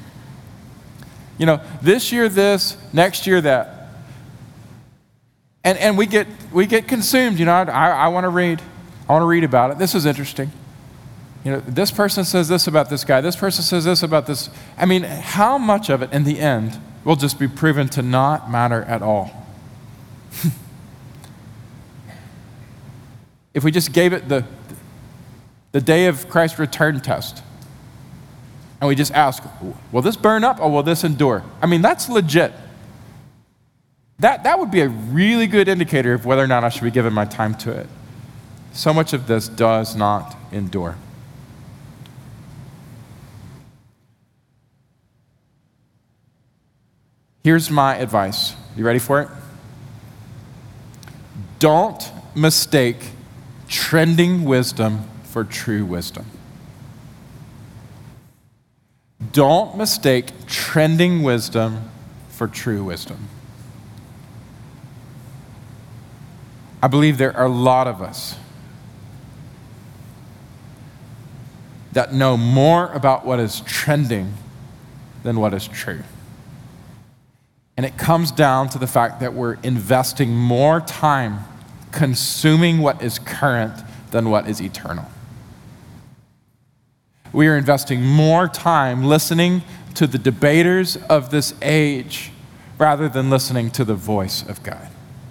This year this, next year that. And we get consumed, I want to read. I want to read about it. This is interesting. This person says this about this guy. This person says this about this. I mean, how much of it in the end will just be proven to not matter at all? If we just gave it the day of Christ's return test, and we just ask, will this burn up or will this endure? I mean, that's legit. That would be a really good indicator of whether or not I should be giving my time to it. So much of this does not endure. Here's my advice. You ready for it? Don't mistake trending wisdom for true wisdom. Don't mistake trending wisdom for true wisdom. I believe there are a lot of us that know more about what is trending than what is true. And it comes down to the fact that we're investing more time consuming what is current than what is eternal. We are investing more time listening to the debaters of this age rather than listening to the voice of God.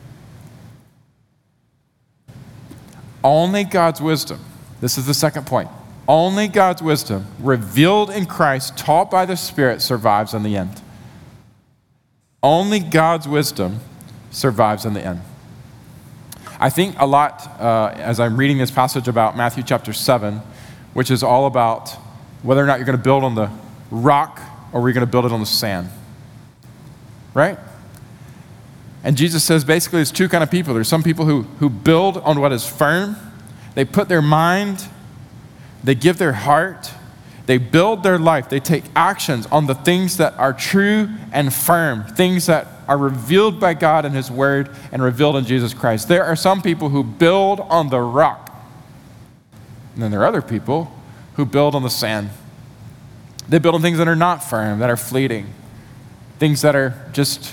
Only God's wisdom, this is the second point, only God's wisdom revealed in Christ, taught by the Spirit, survives in the end. Only God's wisdom survives in the end. I think a lot as I'm reading this passage about Matthew chapter 7, which is all about whether or not you're going to build on the rock or you're going to build it on the sand. Right? And Jesus says basically there's two kind of people. There's some people who build on what is firm. They put their mind, they give their heart, they build their life. They take actions on the things that are true and firm, things that are revealed by God in His Word and revealed in Jesus Christ. There are some people who build on the rock. And then there are other people who build on the sand. They build on things that are not firm, that are fleeting, things that are just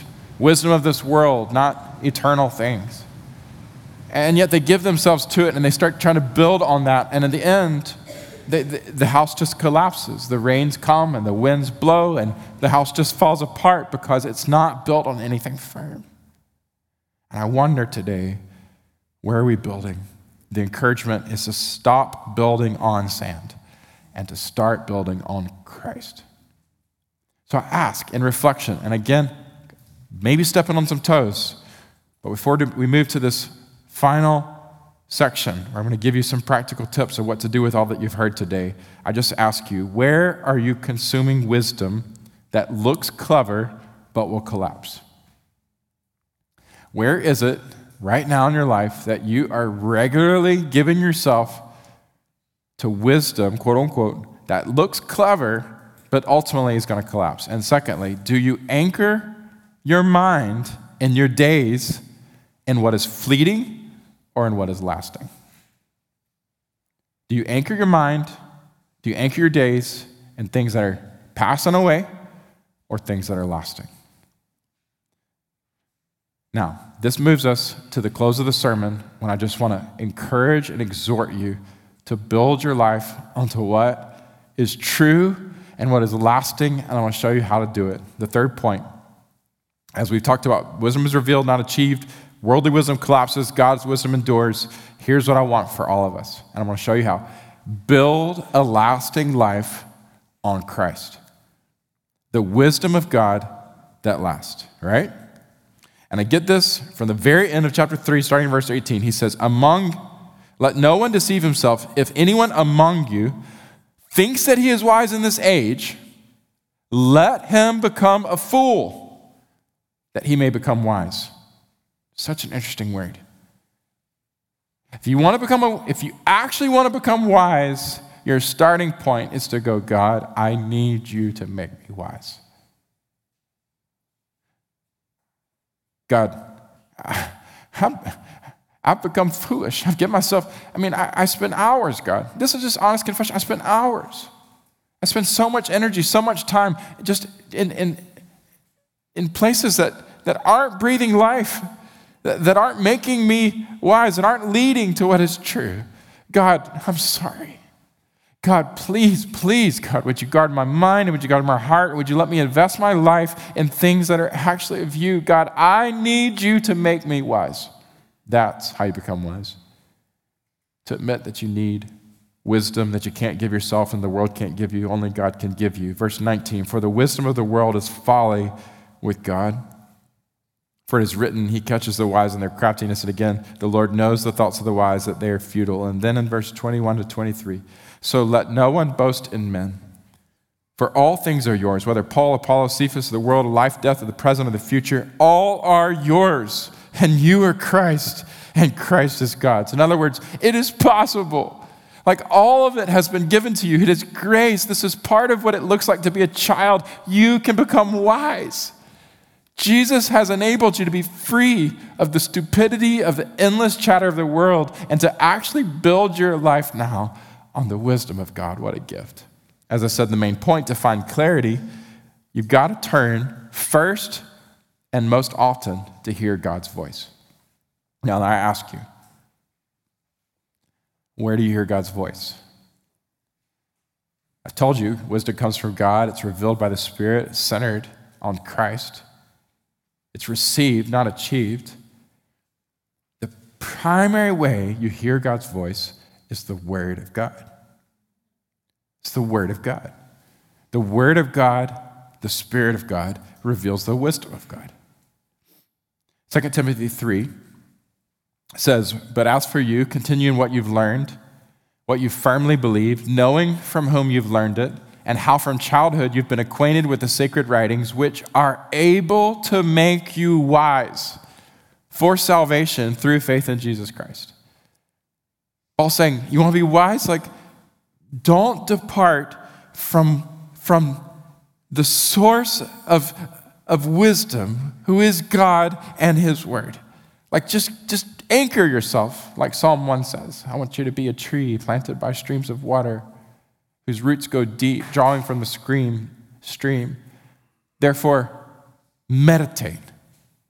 wisdom of this world, not eternal things. And yet they give themselves to it and they start trying to build on that. And in the end, the house just collapses. The rains come and the winds blow and the house just falls apart because it's not built on anything firm. And I wonder today, where are we building? The encouragement is to stop building on sand and to start building on Christ. So I ask in reflection, and again, maybe stepping on some toes, but before we move to this final section where I'm going to give you some practical tips of what to do with all that you've heard today, I just ask you, where are you consuming wisdom that looks clever but will collapse? Where is it right now in your life that you are regularly giving yourself to wisdom, quote unquote, that looks clever but ultimately is going to collapse? And secondly, do you anchor your mind and your days in what is fleeting or in what is lasting? Do you anchor your mind? Do you anchor your days in things that are passing away or things that are lasting? Now, this moves us to the close of the sermon when I just want to encourage and exhort you to build your life onto what is true and what is lasting, and I want to show you how to do it. The third point, as we've talked about, wisdom is revealed, not achieved. Worldly wisdom collapses, God's wisdom endures. Here's what I want for all of us, and I'm going to show you how. Build a lasting life on Christ. The wisdom of God that lasts, right? And I get this from the very end of chapter 3, starting in verse 18. He says, let no one deceive himself. If anyone among you thinks that he is wise in this age, let him become a fool, that he may become wise. Such an interesting word. If you actually want to become wise, your starting point is to go, God, I need you to make me wise. God, I've become foolish. I've given myself, I spend hours, God. This is just honest confession. I spend hours. I spend so much energy, so much time just in places that aren't breathing life, that aren't making me wise, that aren't leading to what is true. God, I'm sorry. God, please, God, would you guard my mind and would you guard my heart? Would you let me invest my life in things that are actually of you? God, I need you to make me wise. That's how you become wise. To admit that you need wisdom that you can't give yourself and the world can't give you, only God can give you. Verse 19, for the wisdom of the world is folly with God. For it is written, he catches the wise in their craftiness. And again, the Lord knows the thoughts of the wise, that they are futile. And then in verse 21 to 23, so let no one boast in men, for all things are yours, whether Paul, Apollos, Cephas, the world, life, death, or the present, or the future, all are yours, and you are Christ, and Christ is God's. In other words, it is possible. Like all of it has been given to you. It is grace. This is part of what it looks like to be a child. You can become wise. Jesus has enabled you to be free of the stupidity of the endless chatter of the world and to actually build your life now on the wisdom of God. What a gift. As I said, the main point, to find clarity, you've got to turn first and most often to hear God's voice. Now I ask you, where do you hear God's voice? I've told you, wisdom comes from God. It's revealed by the Spirit. It's centered on Christ. It's received, not achieved. The primary way you hear God's voice is the Word of God. It's the Word of God. The Word of God, the Spirit of God, reveals the wisdom of God. 2 Timothy 3 says, but as for you, continue in what you've learned, what you firmly believed, knowing from whom you've learned it, and how from childhood you've been acquainted with the sacred writings, which are able to make you wise for salvation through faith in Jesus Christ. Paul's saying, you want to be wise? Don't depart from the source of wisdom, who is God and his word. Just anchor yourself, like Psalm 1 says. I want you to be a tree planted by streams of water, whose roots go deep, drawing from the stream. Therefore, meditate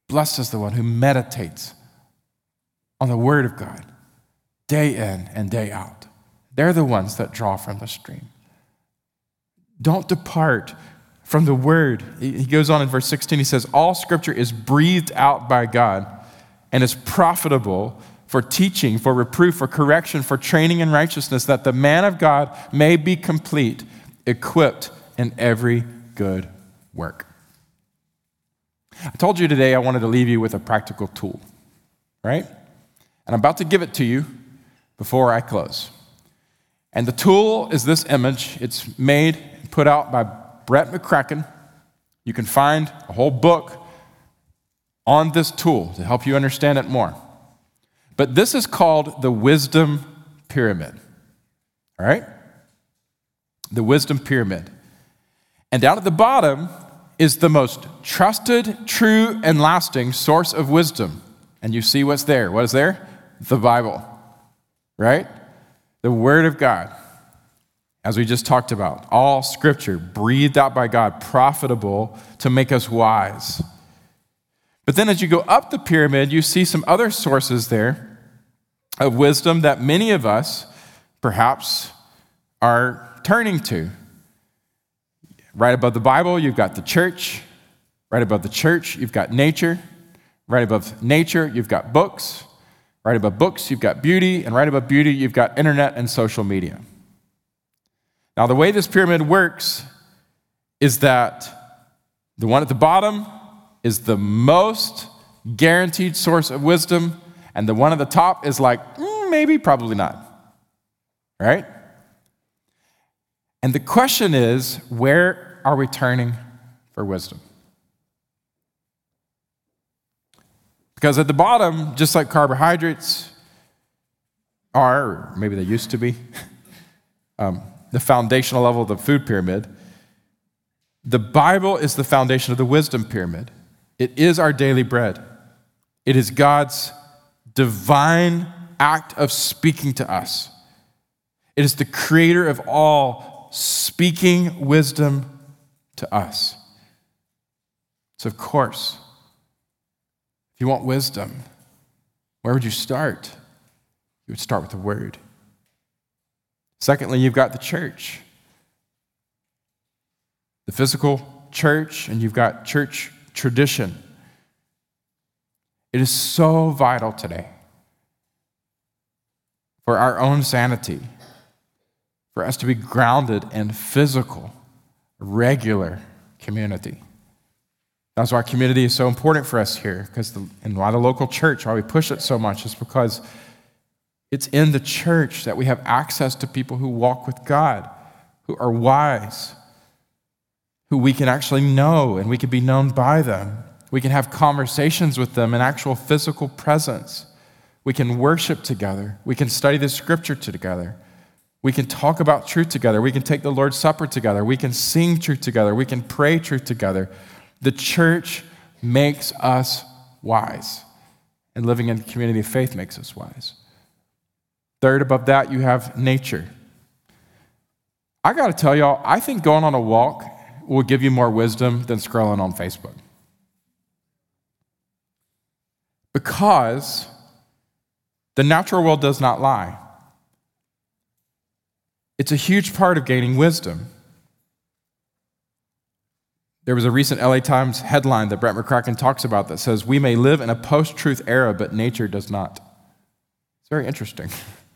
Blessed is the one who meditates on the word of God day in and day out. They're the ones that draw from the stream. Don't depart from the word. He goes on in verse 16, he says, all scripture is breathed out by God and is profitable for teaching, for reproof, for correction, for training in righteousness, that the man of God may be complete, equipped in every good work. I told you today I wanted to leave you with a practical tool, right? And I'm about to give it to you before I close. And the tool is this image. It's put out by Brett McCracken. You can find a whole book on this tool to help you understand it more. But this is called the wisdom pyramid, all right? The wisdom pyramid. And down at the bottom is the most trusted, true, and lasting source of wisdom. And you see what's there. What is there? The Bible, right? The Word of God. As we just talked about, all scripture breathed out by God, profitable to make us wise. But then as you go up the pyramid, you see some other sources there of wisdom that many of us perhaps are turning to. Right above the Bible, you've got the church. Right above the church, you've got nature. Right above nature, you've got books. Right above books, you've got beauty. And right above beauty, you've got internet and social media. Now, the way this pyramid works is that the one at the bottom is the most guaranteed source of wisdom, and the one at the top is like, maybe, probably not, right? And the question is, where are we turning for wisdom? Because at the bottom, just like carbohydrates are, or maybe they used to be, the foundational level of the food pyramid, the Bible is the foundation of the wisdom pyramid. It is our daily bread. It is God's divine act of speaking to us. It is the creator of all speaking wisdom to us. So, of course, if you want wisdom, where would you start? You would start with the Word. Secondly, you've got the church, the physical church, and you've got church tradition. It is so vital today for our own sanity, for us to be grounded in physical, regular community. That's why community is so important for us here, and why the local church, why we push it so much, is because it's in the church that we have access to people who walk with God, who are wise, who we can actually know, and we can be known by them. We can have conversations with them in actual physical presence. We can worship together. We can study the scripture together. We can talk about truth together. We can take the Lord's Supper together. We can sing truth together. We can pray truth together. The church makes us wise, and living in community of faith makes us wise. Third, above that, you have nature. I got to tell y'all, I think going on a walk will give you more wisdom than scrolling on Facebook. Because the natural world does not lie. It's a huge part of gaining wisdom. There was a recent LA Times headline that Brett McCracken talks about that says, "We may live in a post-truth era, but nature does not." It's very interesting.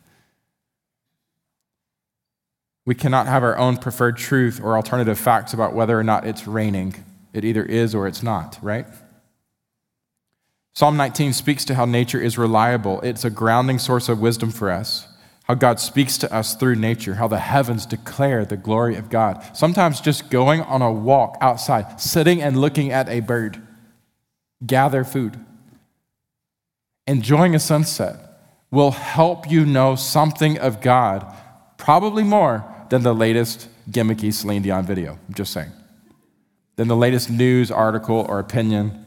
We cannot have our own preferred truth or alternative facts about whether or not it's raining. It either is or it's not, right? Psalm 19 speaks to how nature is reliable. It's a grounding source of wisdom for us. How God speaks to us through nature, how the heavens declare the glory of God. Sometimes just going on a walk outside, sitting and looking at a bird, gather food, enjoying a sunset will help you know something of God, probably more than the latest gimmicky Celine Dion video, I'm just saying, than the latest news article or opinion.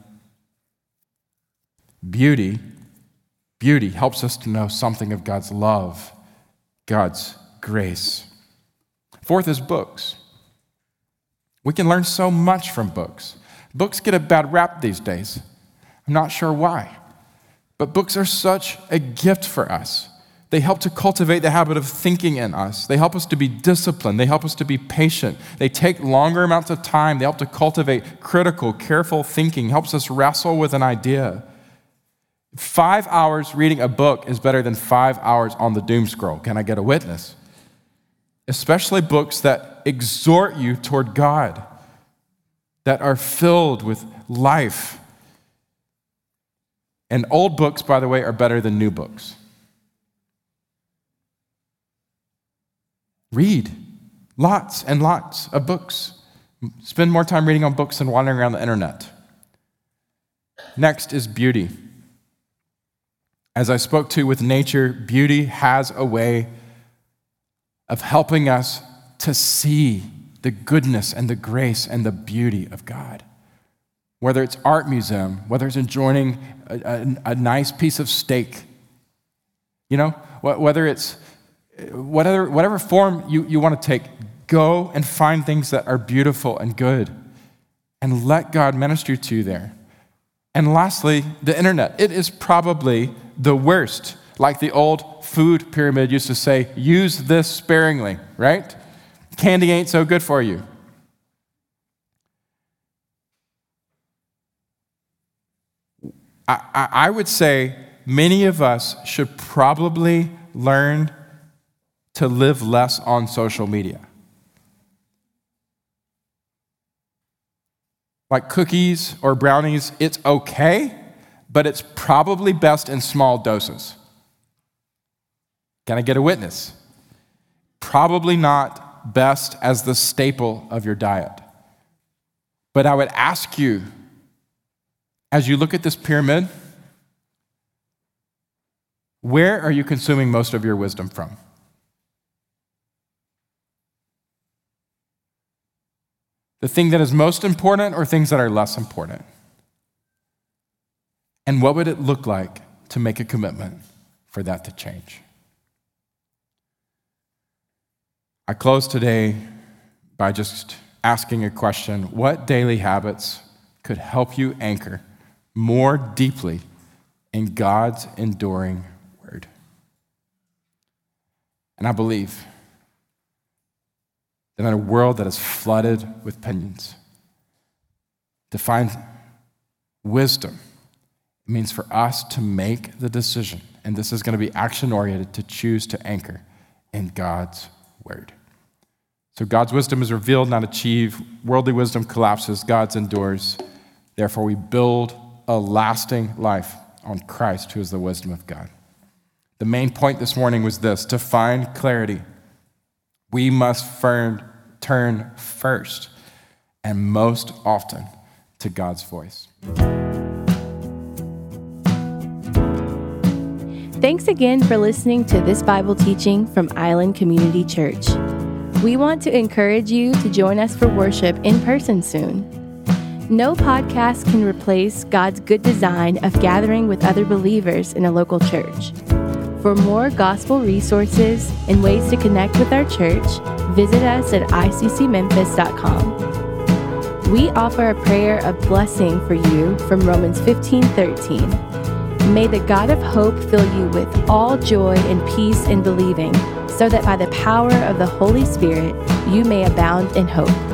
Beauty helps us to know something of God's love, God's grace. Fourth is books. We can learn so much from books. Books get a bad rap these days. I'm not sure why. But books are such a gift for us. They help to cultivate the habit of thinking in us. They help us to be disciplined. They help us to be patient. They take longer amounts of time. They help to cultivate critical, careful thinking, helps us wrestle with an idea. 5 hours reading a book is better than 5 hours on the doom scroll. Can I get a witness? Especially books that exhort you toward God, that are filled with life. And old books, by the way, are better than new books. Read lots and lots of books. Spend more time reading on books than wandering around the internet. Next is beauty. As I spoke to with nature, beauty has a way of helping us to see the goodness and the grace and the beauty of God. Whether it's art museum, whether it's enjoying a nice piece of steak, whether it's whatever form you want to take, go and find things that are beautiful and good and let God minister to you there. And lastly, the internet. It is probably the worst. Like the old food pyramid used to say, use this sparingly, right? Candy ain't so good for you. I would say many of us should probably learn to live less on social media. Like cookies or brownies, it's okay, but it's probably best in small doses. Can I get a witness? Probably not best as the staple of your diet. But I would ask you, as you look at this pyramid, where are you consuming most of your wisdom from? The thing that is most important or things that are less important? And what would it look like to make a commitment for that to change? I close today by just asking a question. What daily habits could help you anchor more deeply in God's enduring word? And I believe that in a world that is flooded with opinions, to find wisdom, it means for us to make the decision, and this is going to be action-oriented, to choose to anchor in God's word. So God's wisdom is revealed, not achieved. Worldly wisdom collapses, God's endures. Therefore, we build a lasting life on Christ, who is the wisdom of God. The main point this morning was this: to find clarity, we must turn first and most often to God's voice. Thanks again for listening to this Bible teaching from Island Community Church. We want to encourage you to join us for worship in person soon. No podcast can replace God's good design of gathering with other believers in a local church. For more gospel resources and ways to connect with our church, visit us at iccmemphis.com. We offer a prayer of blessing for you from Romans 15:13. May the God of hope fill you with all joy and peace in believing, so that by the power of the Holy Spirit you may abound in hope.